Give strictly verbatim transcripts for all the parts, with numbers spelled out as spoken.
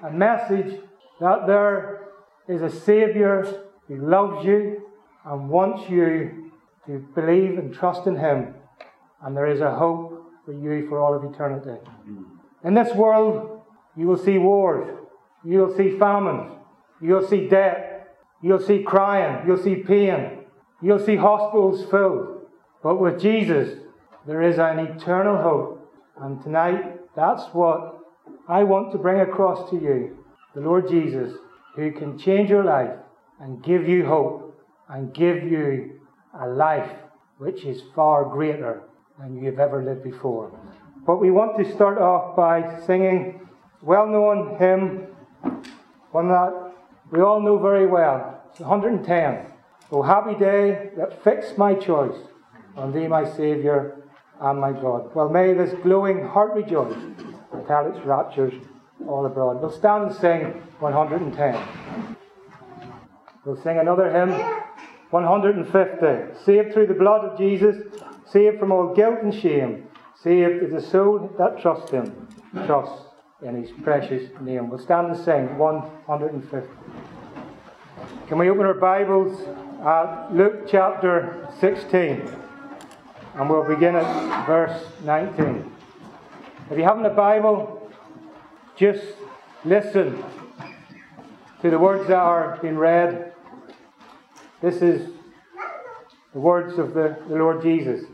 a message that there is a Saviour who loves you and wants you to believe and trust in Him. And there is a hope for you for all of eternity. In this world, you will see wars. You will see famines. You will see death. You'll see crying. You'll see pain. You'll see hospitals filled. But with Jesus, there is an eternal hope. And tonight, that's what I want to bring across to you. The Lord Jesus, who can change your life and give you hope and give you a life which is far greater than you've ever lived before. But we want to start off by singing a well-known hymn, one that we all know very well. It's one hundred ten. O happy day that fixed my choice on Thee, my Saviour and my God. Well, may this glowing heart rejoice and tell its raptures all abroad. We'll stand and sing one hundred ten. We'll sing another hymn, one hundred fifty. Saved through the blood of Jesus, saved from all guilt and shame, saved is the soul that trusts Him, trusts in His precious name. We'll stand and sing one hundred fifty. Can we open our Bibles at Luke chapter sixteen? And we'll begin at verse nineteen. If you haven't a Bible, just listen to the words that are being read. This is the words of the, the Lord Jesus.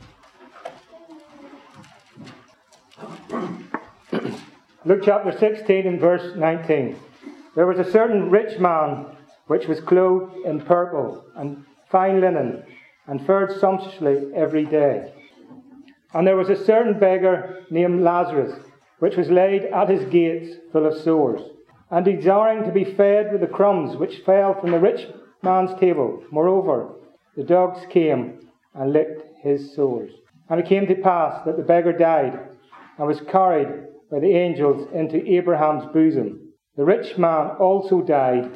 Luke chapter sixteen and verse nineteen. There was a certain rich man which was clothed in purple and fine linen, and fared sumptuously every day. And there was a certain beggar named Lazarus, which was laid at his gates full of sores, and desiring to be fed with the crumbs which fell from the rich man's table. Moreover, the dogs came and licked his sores. And it came to pass that the beggar died, and was carried by the angels into Abraham's bosom. The rich man also died,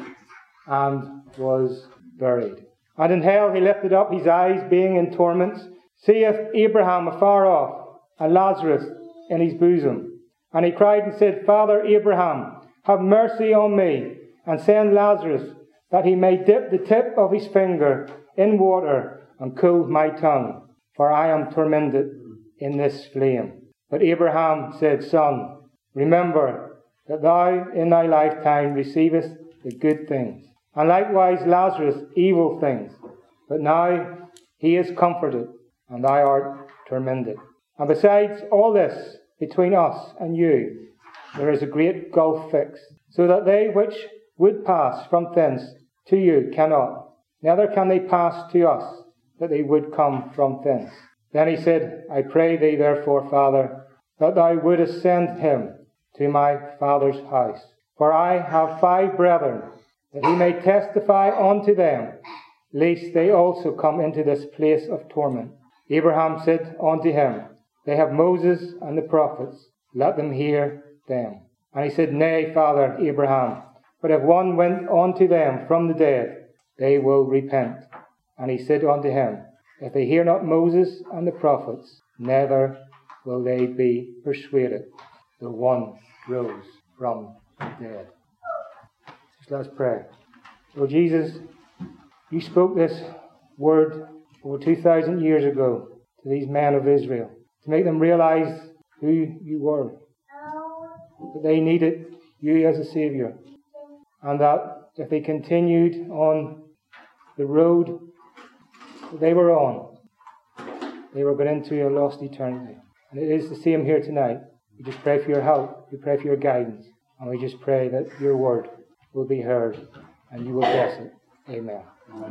and was buried. And in hell he lifted up his eyes, being in torments, seeth Abraham afar off, and Lazarus in his bosom. And he cried and said, Father Abraham, have mercy on me, and send Lazarus, that he may dip the tip of his finger in water, and cool my tongue, for I am tormented in this flame. But Abraham said, Son, remember that thou in thy lifetime receivest the good things, and likewise Lazarus evil things. But now he is comforted, and thou art tormented. And besides all this, between us and you, there is a great gulf fixed, so that they which would pass from thence to you cannot, neither can they pass to us, that they would come from thence. Then he said, I pray thee therefore, Father, that thou wouldest send him to my father's house. For I have five brethren, that he may testify unto them, lest they also come into this place of torment. Abraham said unto him, They have Moses and the prophets, let them hear them. And he said, Nay, Father Abraham, but if one went unto them from the dead, they will repent. And he said unto him, If they hear not Moses and the prophets, neither will they be persuaded. The one rose from the dead. Just let's pray. Lord Jesus, you spoke this word over two thousand years ago to these men of Israel to make them realize who you were, that they needed you as a Saviour, and that if they continued on the road that they were on, they were going into a lost eternity. And it is the same here tonight. We just pray for your help, we pray for your guidance, and we just pray that your word will be heard and you will bless it. Amen.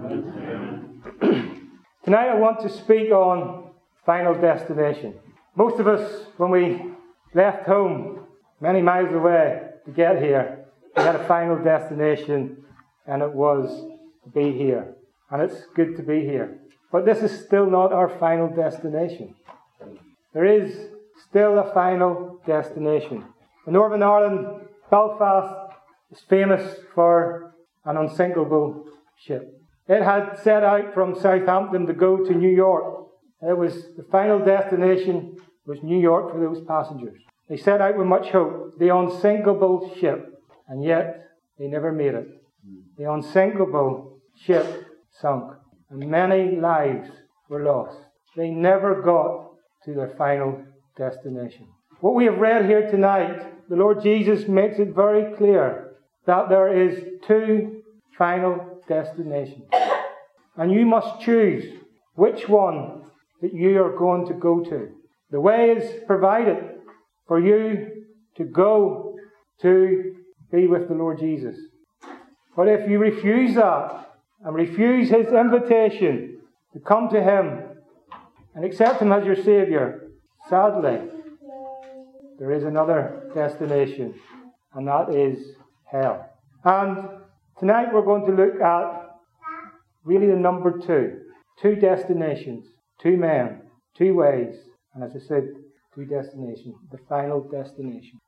Amen. Tonight I want to speak on final destination. Most of us, when we left home many miles away to get here, we had a final destination, and it was to be here. And it's good to be here. But this is still not our final destination. There is still a final destination. In Northern Ireland, Belfast is famous for an unsinkable ship. It had set out from Southampton to go to New York. It was the final destination was New York for those passengers. They set out with much hope. The unsinkable ship. and yet they never made it. The unsinkable ship sunk, and many lives were lost. They never got to their final destination. What we have read here tonight, the Lord Jesus makes it very clear that there is two final destinations. And you must choose which one that you are going to go to. The way is provided for you to go to be with the Lord Jesus. But if you refuse that and refuse His invitation to come to Him and accept Him as your Saviour, sadly, there is another destination, and that is hell. And tonight we're going to look at really the number two. Two destinations, two men, two ways, and as I said, two destinations, the final destination.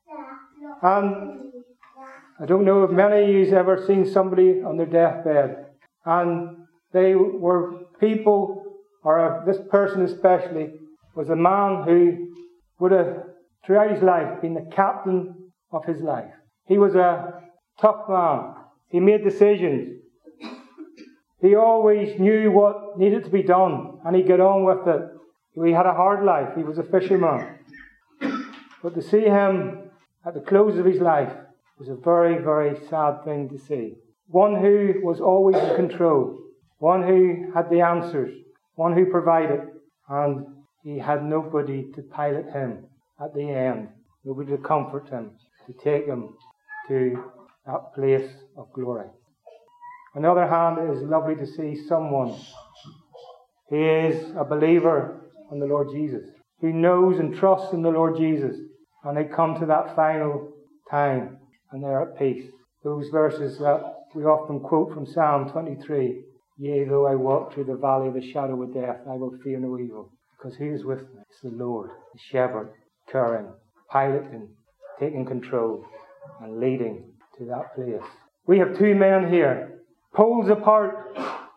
And I don't know if many of you have ever seen somebody on their deathbed, and they were people, or this person especially, was a man who would have, throughout his life, been the captain of his life. He was a tough man. He made decisions. He always knew what needed to be done, and he got on with it. He had a hard life. He was a fisherman. But to see him at the close of his life was a very, very sad thing to see. One who was always in control. One who had the answers. One who provided. And he had nobody to pilot him at the end. Nobody to comfort him. To take him to that place of glory. On the other hand, it is lovely to see someone who is a believer in the Lord Jesus, who knows and trusts in the Lord Jesus, and they come to that final time and they're at peace. Those verses that we often quote from Psalm twenty-three, yea, though I walk through the valley of the shadow of death, I will fear no evil, because who is with me? It's the Lord, the shepherd, caring, piloting, taking control, and leading to that place. We have two men here, poles apart.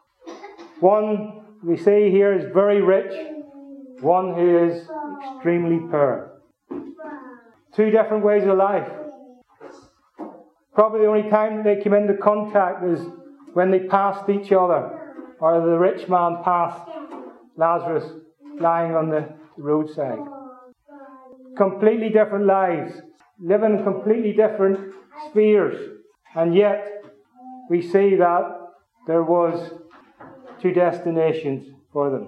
One, we say here, is very rich. One who is extremely poor. Two different ways of life. Probably the only time that they came into contact is when they passed each other, or the rich man passed Lazarus lying on the roadside. Completely different lives, living in completely different spheres, and yet we see that there was two destinations for them.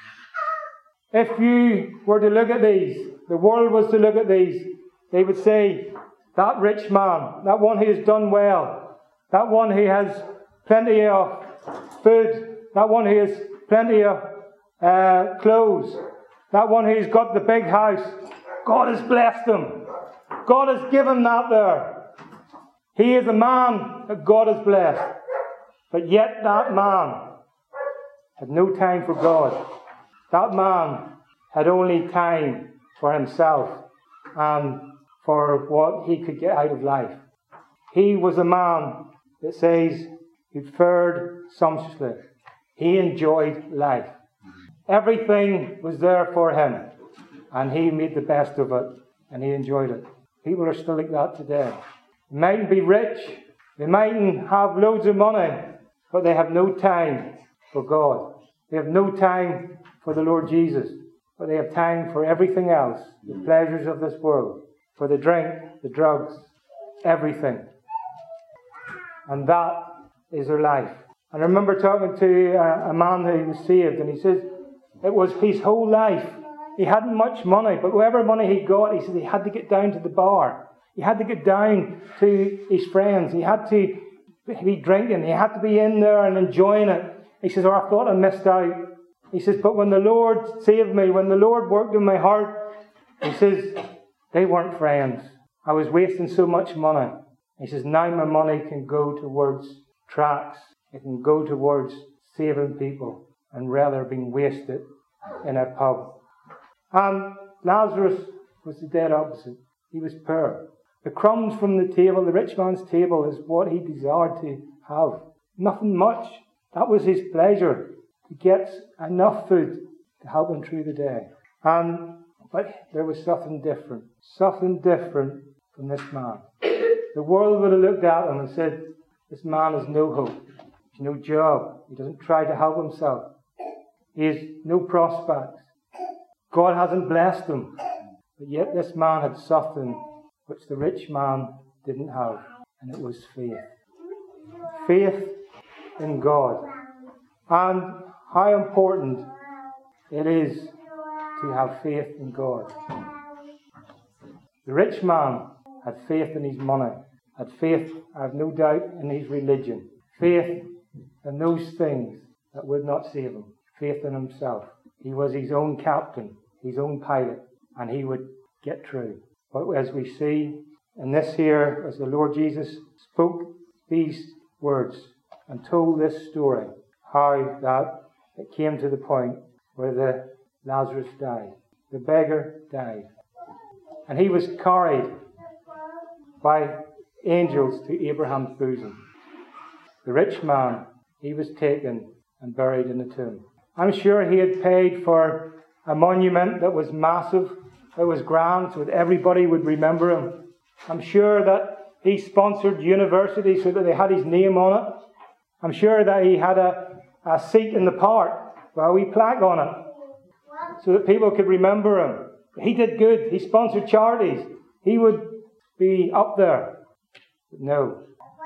If you were to look at these, the world was to look at these, they would say, that rich man, that one who has done well, that one who has plenty of food, that one who has plenty of uh, clothes, that one who's got the big house, God has blessed him. God has given that there. He is a man that God has blessed. But yet that man had no time for God. That man had only time for himself and for what he could get out of life. He was a man that says he fared sumptuously. He enjoyed life. Everything was there for him, and he made the best of it, and he enjoyed it. People are still like that today. They mightn't be rich, they mightn't have loads of money, but they have no time for God. They have no time for the Lord Jesus, but they have time for everything else, the pleasures of this world, for the drink, the drugs, everything. And that is their life. And I remember talking to a, a man who was saved, and he says it was his whole life. He hadn't much money, but whatever money he got, he said he had to get down to the bar. He had to get down to his friends. He had to be drinking. He had to be in there and enjoying it. He says, oh, I thought I missed out. He says, but when the Lord saved me, when the Lord worked in my heart, he says, they weren't friends. I was wasting so much money. He says, now my money can go towards tracts. It can go towards saving people, and rather being wasted in a pub. And Lazarus was the dead opposite. He was poor. The crumbs from the table, the rich man's table, is what he desired to have. Nothing much. That was his pleasure, to get enough food to help him through the day. And but there was something different. Something different from this man. The world would have looked at him and said, this man has no hope. He's no job. He doesn't try to help himself. He has no prospects. God hasn't blessed him. But yet this man had something which the rich man didn't have, and it was faith. Faith in God. And how important it is to have faith in God. The rich man had faith in his money, had faith, I have no doubt, in his religion, faith in those things that would not save him, faith in himself. He was his own captain, his own pilot, and he would get through. But as we see in this here, as the Lord Jesus spoke these words and told this story, how that it came to the point where the Lazarus died. The beggar died. And he was carried by angels to Abraham's bosom. The rich man, he was taken and buried in the tomb. I'm sure he had paid for a monument that was massive, that was grand, so that everybody would remember him. I'm sure that he sponsored universities so that they had his name on it. I'm sure that he had a, a seat in the park with a wee plaque on it so that people could remember him. He did good. He sponsored charities. He would be up there. But no.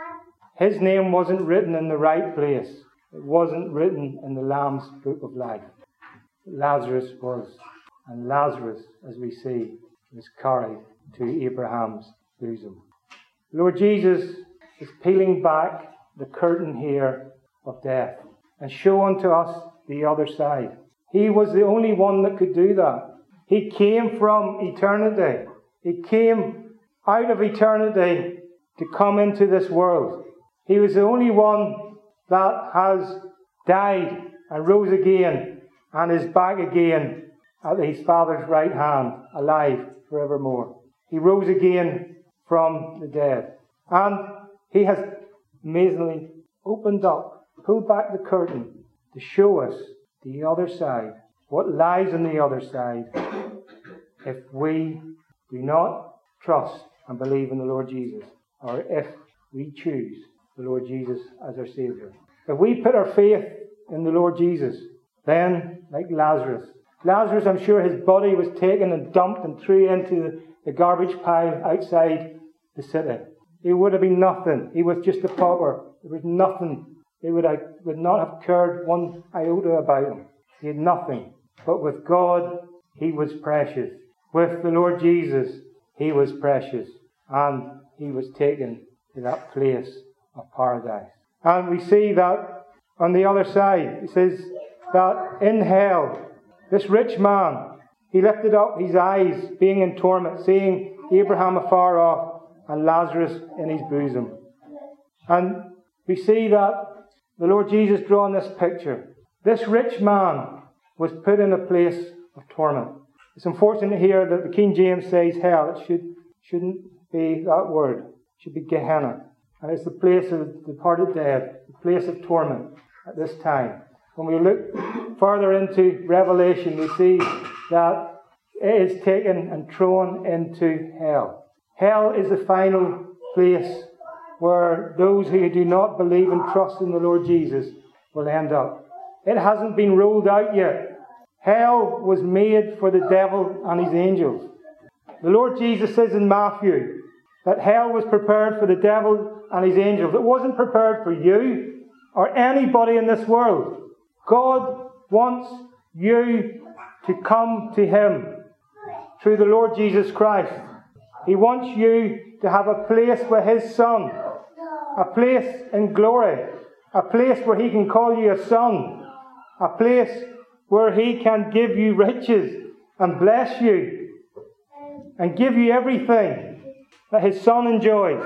His name wasn't written in the right place. It wasn't written in the Lamb's Book of Life. Lazarus was. And Lazarus, as we see, was carried to Abraham's bosom. Lord Jesus is peeling back the curtain here of death and show unto us the other side. He was the only one that could do that. He came from eternity. He came out of eternity to come into this world. He was the only one that has died and rose again and is back again at his Father's right hand, alive forevermore. He rose again from the dead. And he has amazingly opened up, pulled back the curtain to show us the other side, what lies on the other side, if we do not trust and believe in the Lord Jesus, or if we choose the Lord Jesus as our Saviour. If we put our faith in the Lord Jesus, then, like Lazarus, Lazarus, I'm sure his body was taken and dumped and threw into the garbage pile outside the city. He would have been nothing. He was just a pauper. There was nothing. They would, have, would not have cared one iota about him. He had nothing. But with God, he was precious. With the Lord Jesus, he was precious. And he was taken to that place of paradise. And we see that on the other side, it says that in hell, this rich man, he lifted up his eyes, being in torment, seeing Abraham afar off and Lazarus in his bosom. And we see that the Lord Jesus drawing this picture. This rich man was put in a place of torment. It's unfortunate here that the King James says hell. It should, shouldn't be that word. It should be Gehenna. And it's the place of the departed dead, the place of torment at this time. When we look further into Revelation, we see that it is taken and thrown into hell. Hell is the final place where those who do not believe and trust in the Lord Jesus will end up. It hasn't been ruled out yet. Hell was made for the devil and his angels. The Lord Jesus says in Matthew that hell was prepared for the devil and his angels. It wasn't prepared for you or anybody in this world. God wants you to come to Him through the Lord Jesus Christ. He wants you to have a place with His Son, a place in glory, a place where He can call you a son, a place where He can give you riches and bless you and give you everything that His Son enjoys.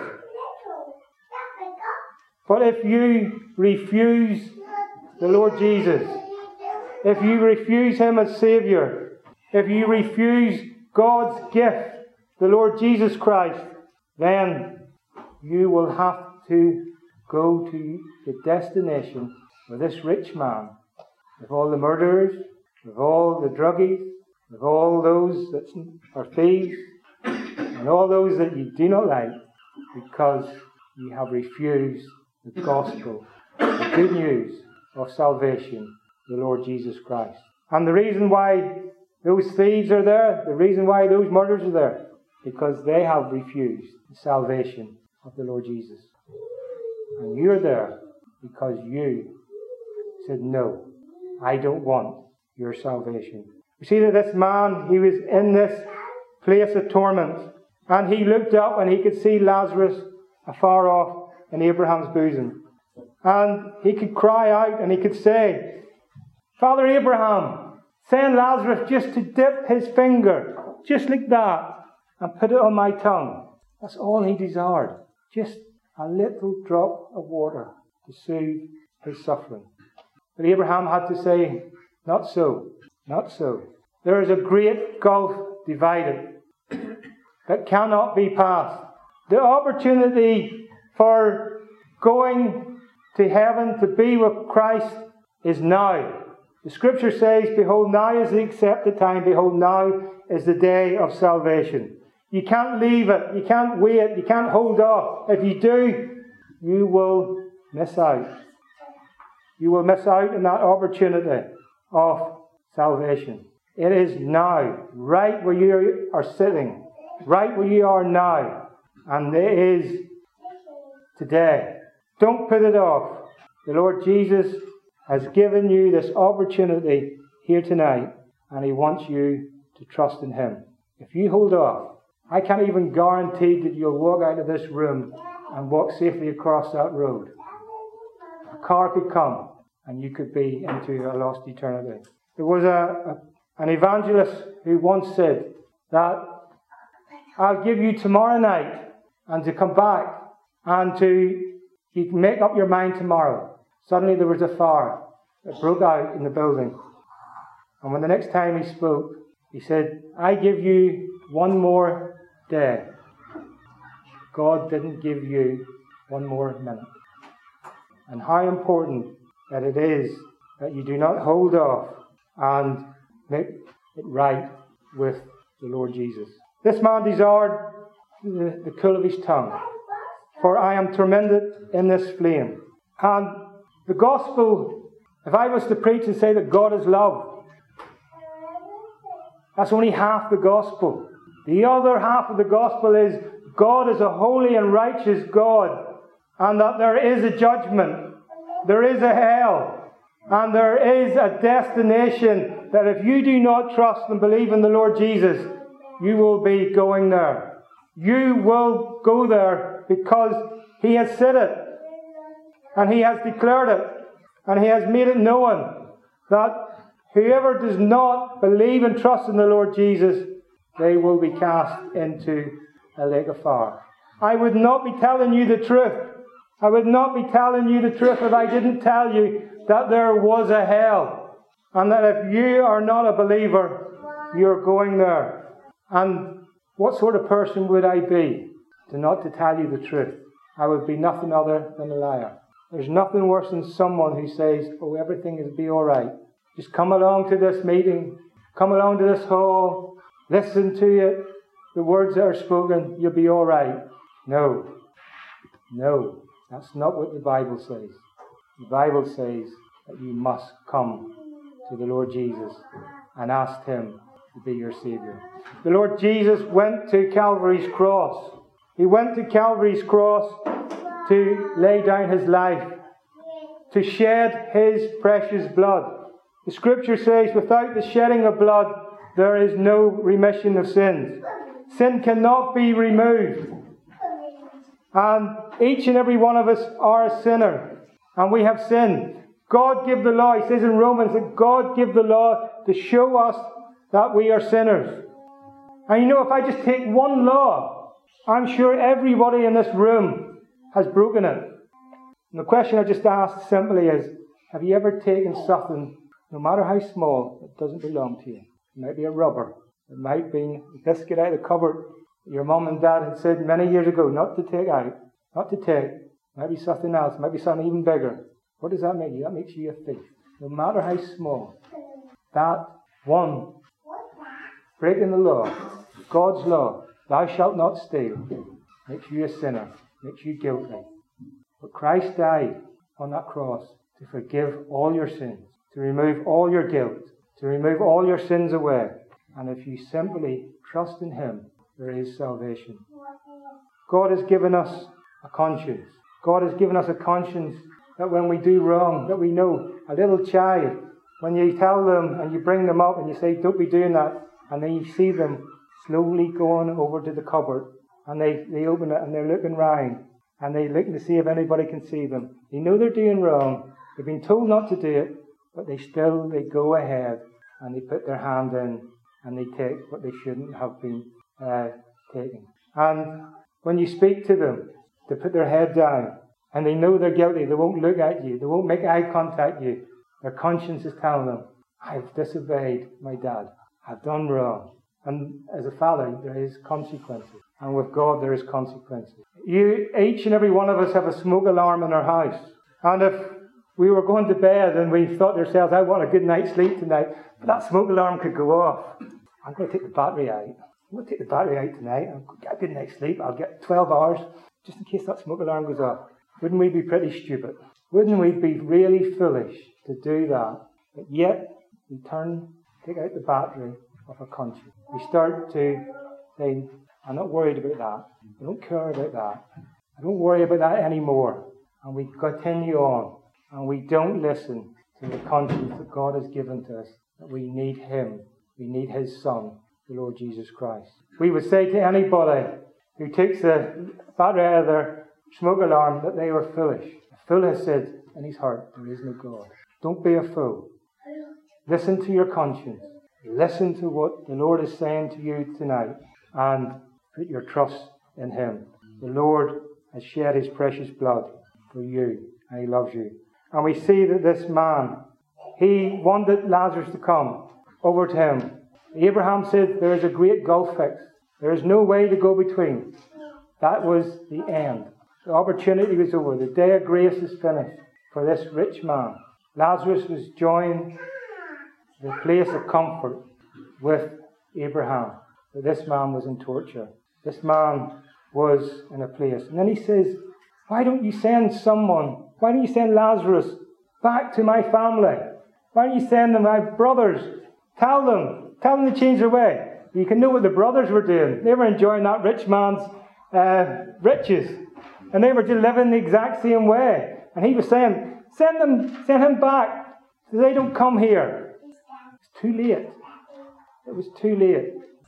But if you refuse the Lord Jesus, if you refuse Him as Saviour, if you refuse God's gift, the Lord Jesus Christ, then you will have to go to the destination where this rich man, with all the murderers, with all the druggies, with all those that are thieves, and all those that you do not like, because you have refused the gospel, the good news of salvation, the Lord Jesus Christ. And the reason why those thieves are there, the reason why those murderers are there, because they have refused the salvation of the Lord Jesus. And you're there because you said, no, I don't want your salvation. You see that this man, he was in this place of torment, and he looked up and he could see Lazarus afar off in Abraham's bosom. And he could cry out and he could say, Father Abraham, send Lazarus just to dip his finger, just like that, and put it on my tongue. That's all he desired. Just a little drop of water to soothe his suffering. But Abraham had to say, not so, not so. There is a great gulf divided that cannot be passed. The opportunity for going to heaven to be with Christ is now. The scripture says, behold, now is the accepted time. Behold, now is the day of salvation. You can't leave it. You can't wait. You can't hold off. If you do, you will miss out. You will miss out on that opportunity of salvation. It is now, right where you are sitting, right where you are now. And it is today. Don't put it off. The Lord Jesus has given you this opportunity here tonight, and He wants you to trust in Him. If you hold off, I can't even guarantee that you'll walk out of this room and walk safely across that road. A car could come and you could be into a lost eternity. There was a, a, an evangelist who once said that I'll give you tomorrow night and to come back and to you can make up your mind tomorrow. Suddenly there was a fire that broke out in the building. And when the next time he spoke, he said, I give you one more day. God didn't give you one more minute. And how important that it is that you do not hold off and make it right with the Lord Jesus. This man desired the, the cool of his tongue. For I am tormented in this flame. And the gospel, if I was to preach and say that God is love, that's only half the gospel. The other half of the gospel is God is a holy and righteous God, and that there is a judgment, there is a hell, and there is a destination that if you do not trust and believe in the Lord Jesus, you will be going there. You will go there because He has said it, and He has declared it, and He has made it known that whoever does not believe and trust in the Lord Jesus, they will be cast into a lake of fire. I would not be telling you the truth. I would not be telling you the truth if I didn't tell you that there was a hell, and that if you are not a believer, you're going there. And what sort of person would I be to not to tell you the truth? I would be nothing other than a liar. There's nothing worse than someone who says, oh, everything will be all right. Just come along to this meeting, come along to this hall, listen to it, the words that are spoken, you'll be all right. No, no, that's not what the Bible says. The Bible says that you must come to the Lord Jesus and ask Him to be your Saviour. The Lord Jesus went to Calvary's cross. He went to Calvary's cross to lay down His life, to shed His precious blood. The Scripture says, without the shedding of blood, there is no remission of sins. Sin cannot be removed. And each and every one of us are a sinner. And we have sinned. God gave the law. He says in Romans that God gave the law to show us that we are sinners. And you know, if I just take one law, I'm sure everybody in this room has broken it. And the question I just asked simply is, have you ever taken something, no matter how small, that doesn't belong to you? It might be a rubber. It might be a biscuit out of the cupboard your mum and dad had said many years ago not to take out. Not to take. It might be something else. It might be something even bigger. What does that make you? That makes you a thief. No matter how small. That one, breaking the law, God's law, thou shalt not steal. makes you a sinner, makes you guilty. But Christ died on that cross to forgive all your sins, to remove all your guilt, to remove all your sins away. And if you simply trust in Him, there is salvation. God has given us a conscience. God has given us a conscience that when we do wrong, that we know. A little child, when you tell them and you bring them up and you say, don't be doing that, and then you see them slowly going over to the cupboard, and they, they open it and they're looking round, and they're looking to see if anybody can see them. They know they're doing wrong. They've been told not to do it, but they still, they go ahead and they put their hand in and they take what they shouldn't have been uh, taking. And when you speak to them, they put their head down and they know they're guilty. They won't look at you. They won't make eye contact with you. Their conscience is telling them, I've disobeyed my dad. I've done wrong. And as a father, there is consequences. And with God, there is consequences. You, each and every one of us have a smoke alarm in our house. And if we were going to bed and we thought to ourselves, I want a good night's sleep tonight, but that smoke alarm could go off. I'm going to take the battery out. I'm going to take the battery out tonight and get a good night's sleep. I'll get twelve hours just in case that smoke alarm goes off. Wouldn't we be pretty stupid? Wouldn't we be really foolish to do that? But yet, we turn, take out the battery of our conscience. We start to say, I'm not worried about that. I don't care about that. I don't worry about that anymore. And we continue on. And we don't listen to the conscience that God has given to us. That we need Him. We need His Son, the Lord Jesus Christ. We would say to anybody who takes the battery out of their smoke alarm that they were foolish. A fool has said in his heart, there is no God. Don't be a fool. Listen to your conscience. Listen to what the Lord is saying to you tonight. And put your trust in Him. The Lord has shed His precious blood for you. And He loves you. And we see that this man, he wanted Lazarus to come over to him. Abraham said, there is a great gulf fixed. There is no way to go between. That was the end. The opportunity was over. The day of grace is finished for this rich man. Lazarus was joined the place of comfort with Abraham. But this man was in torture. This man was in a place. And then he says, why don't you send someone, why don't you send Lazarus back to my family? Why don't you send them, my brothers? Tell them, tell them to change their way. You can know what the brothers were doing. They were enjoying that rich man's uh, riches. And they were just living the exact same way. And he was saying, send them, send him back so they don't come here. It's too late. It was too late.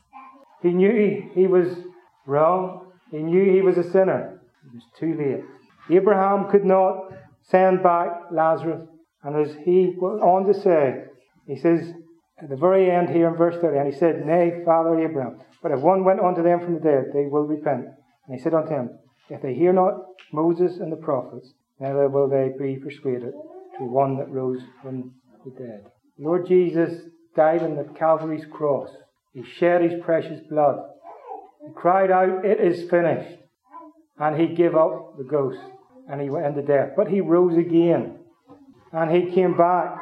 He knew he, he was wrong. He knew he was a sinner. It was too late. Abraham could not send back Lazarus. And as he went on to say, he says, at the very end here in verse thirty, and he said, Nay, Father Abraham, but if one went unto them from the dead, they will repent. And he said unto him, if they hear not Moses and the prophets, neither will they be persuaded to one that rose from the dead. Lord Jesus died on the Calvary's cross. He shed His precious blood. He cried out, it is finished. And He gave up the ghost. And He went into death. But He rose again. And He came back.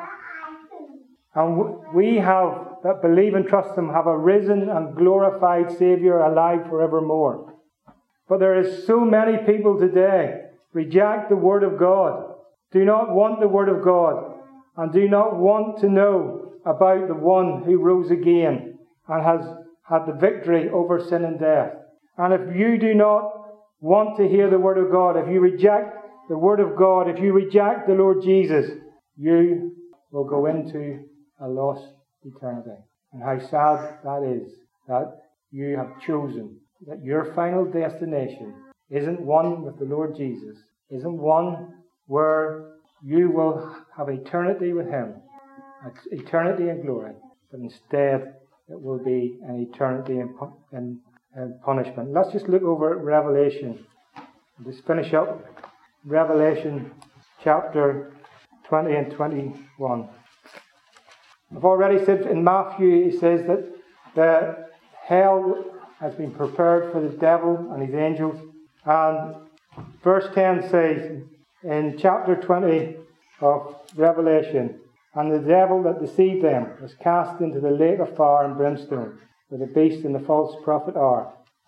And we have, that believe and trust Him, have a risen and glorified Saviour alive forevermore. But there is so many people today reject the Word of God, do not want the Word of God, and do not want to know about the one who rose again and has had the victory over sin and death. And if you do not want to hear the Word of God, if you reject the Word of God, if you reject the Lord Jesus, you will go into a lost eternity. And how sad that is, that you have chosen that your final destination isn't one with the Lord Jesus, isn't one where you will have eternity with Him, eternity in glory, but instead it will be an eternity in, in, in punishment. Let's just look over at Revelation. I'll just finish up Revelation chapter twenty and twenty-one. I've already said in Matthew, it says that the hell has been prepared for the devil and his angels. And verse ten says in chapter twenty of Revelation, and the devil that deceived them was cast into the lake of fire and brimstone, where the beast and the false prophet are,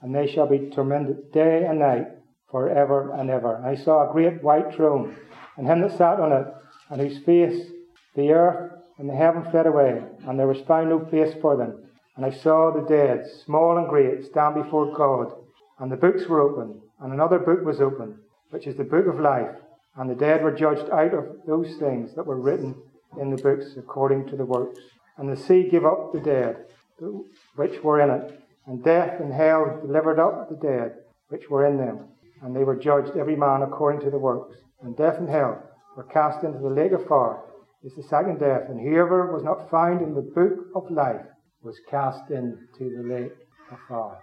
and they shall be tormented day and night for ever and ever. And I saw a great white throne, and him that sat on it, and whose face the earth and the heaven fled away, and there was found no place for them. And I saw the dead, small and great, stand before God, and the books were opened, and another book was opened, which is the book of life. And the dead were judged out of those things that were written in the books according to the works. And the sea gave up the dead, which were in it, and death and hell delivered up the dead, which were in them. And they were judged every man according to the works. And death and hell were cast into the lake of fire. It's the second death. And whoever was not found in the book of life was cast into the lake of fire.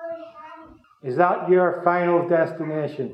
Is that your final destination?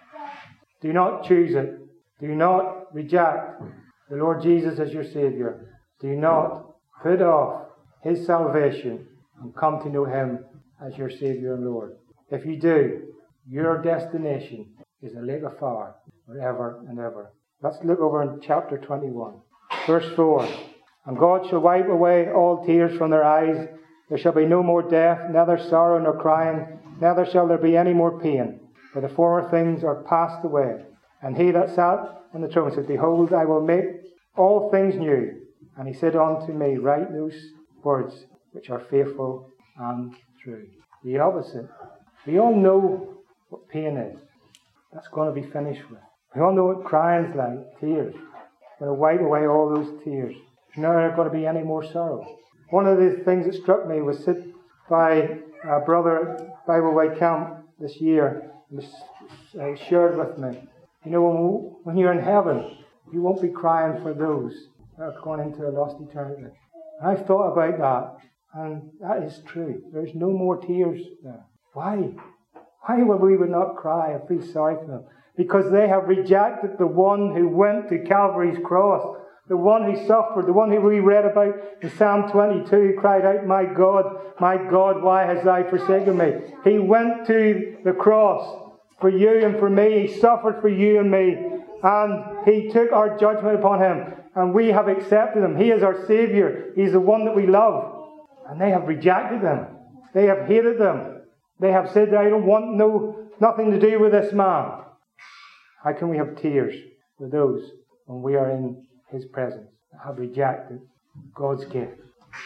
Do not choose it. Do not reject the Lord Jesus as your Saviour. Do not put off His salvation and come to know Him as your Saviour and Lord. If you do, your destination is a lake of fire forever and ever. Let's look over in chapter twenty-one, verse four. And God shall wipe away all tears from their eyes. There shall be no more death, neither sorrow nor crying, neither shall there be any more pain, for the former things are passed away. And he that sat on the throne said, Behold, I will make all things new. And he said unto me, Write those words which are faithful and true. The opposite. We all know what pain is. That's going to be finished with. We all know what crying is like, tears. It's going to wipe away all those tears. There's never going to be any more sorrow. One of the things that struck me was sit by a brother at Bible Way Camp this year. It was uh, shared with me. You know, when, when you're in heaven, you won't be crying for those that are going into a lost eternity. And I've thought about that, and that is true. There's no more tears there. Why? Why would we would not cry and feel sorry for them? Because they have rejected the one who went to Calvary's cross, the one who suffered, the one who we read about in Psalm twenty-two, who cried out, My God, my God, why hast thou forsaken me? He went to the cross for you and for me. He suffered for you and me. And He took our judgment upon Him. And we have accepted Him. He is our Saviour. He's the one that we love. And they have rejected Him. They have hated Him. They have said, I don't want no nothing to do with this man. How can we have tears for those when we are in His presence that have rejected God's gift?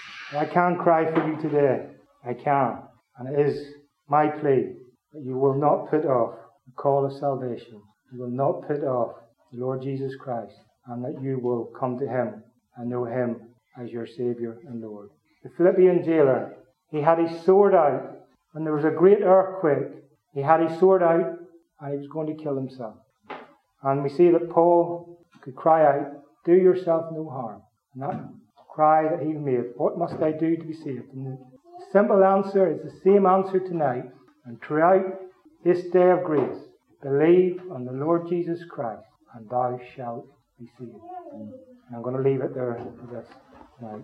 I can cry for you today. I can. And it is my plea that you will not put off the call of salvation. You will not put off the Lord Jesus Christ, and that you will come to Him and know Him as your Saviour and Lord. The Philippian jailer, he had his sword out when there was a great earthquake. He had his sword out and he was going to kill himself. And we see that Paul could cry out, Do yourself no harm. And that cry that he made, what must I do to be saved? And the simple answer is the same answer tonight. And throughout this day of grace, believe on the Lord Jesus Christ, and thou shalt be saved. And I'm going to leave it there for this tonight.